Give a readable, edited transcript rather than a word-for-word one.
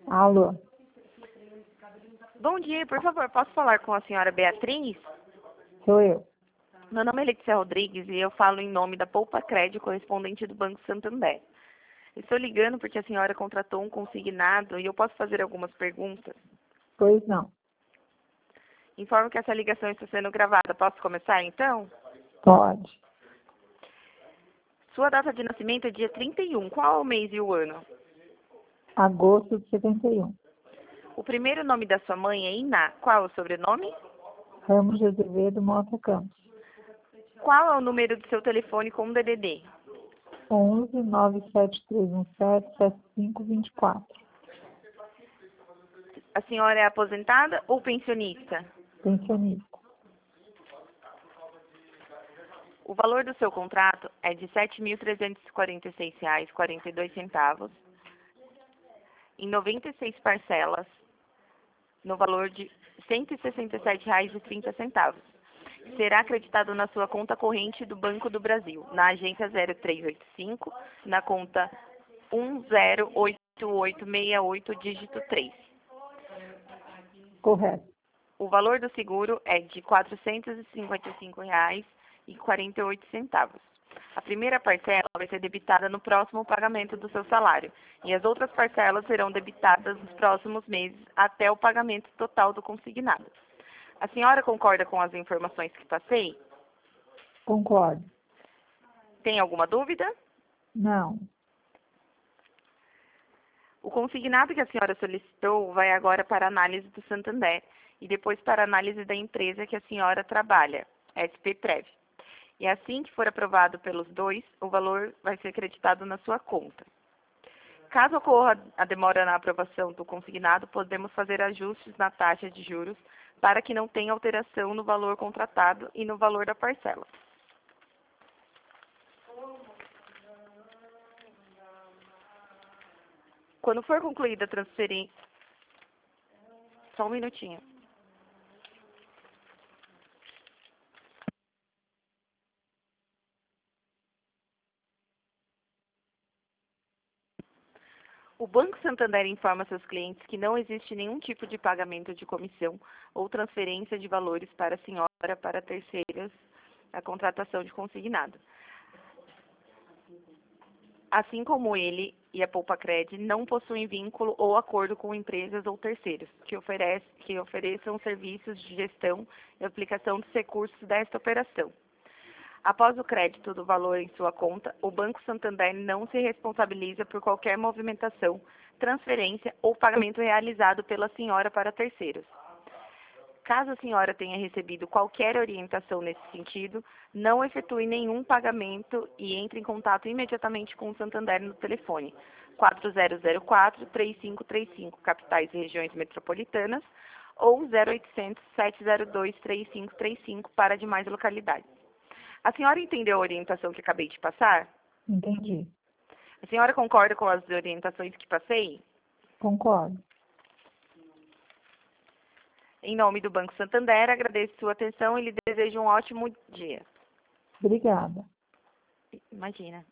Alô? Bom dia, por favor, posso falar com a senhora Beatriz? Sou eu. Meu nome é Letícia Rodrigues e eu falo em nome da Poupa Crédito, correspondente do Banco Santander. Estou ligando porque a senhora contratou um consignado e eu posso fazer algumas perguntas. Pois não. Informo que essa ligação está sendo gravada. Posso começar, então? Pode. Sua data de nascimento é dia 31. Qual é o mês e o ano? Agosto de 71. O primeiro nome da sua mãe é Iná. Qual é o sobrenome? Ramos de Azevedo, Mota Campos. Qual é o número do seu telefone com DDD? 11 97317 7524. A senhora é aposentada ou pensionista? Pensionista. O valor do seu contrato é de R$ 7.346,42, em 96 parcelas, no valor de R$ 167,30. Será acreditado na sua conta corrente do Banco do Brasil, na agência 0385, na conta 108868, dígito 3. Correto. O valor do seguro é de R$ 455,48. A primeira parcela vai ser debitada no próximo pagamento do seu salário e as outras parcelas serão debitadas nos próximos meses até o pagamento total do consignado. A senhora concorda com as informações que passei? Concordo. Tem alguma dúvida? Não. O consignado que a senhora solicitou vai agora para análise do Santander e depois para análise da empresa que a senhora trabalha, SP Prev. E assim que for aprovado pelos dois, o valor vai ser creditado na sua conta. Caso ocorra a demora na aprovação do consignado, podemos fazer ajustes na taxa de juros para que não tenha alteração no valor contratado e no valor da parcela. Quando for concluída a transferência... Só um minutinho. O Banco Santander informa seus clientes que não existe nenhum tipo de pagamento de comissão ou transferência de valores para a senhora para terceiros a contratação de consignado. Assim como ele e a Poupa Cred não possuem vínculo ou acordo com empresas ou terceiros que ofereçam serviços de gestão e aplicação dos recursos desta operação. Após o crédito do valor em sua conta, o Banco Santander não se responsabiliza por qualquer movimentação, transferência ou pagamento realizado pela senhora para terceiros. Caso a senhora tenha recebido qualquer orientação nesse sentido, não efetue nenhum pagamento e entre em contato imediatamente com o Santander no telefone 4004-3535, capitais e regiões metropolitanas, ou 0800-702-3535 para demais localidades. A senhora entendeu a orientação que acabei de passar? Entendi. A senhora concorda com as orientações que passei? Concordo. Em nome do Banco Santander, agradeço sua atenção e lhe desejo um ótimo dia. Obrigada. Imagina.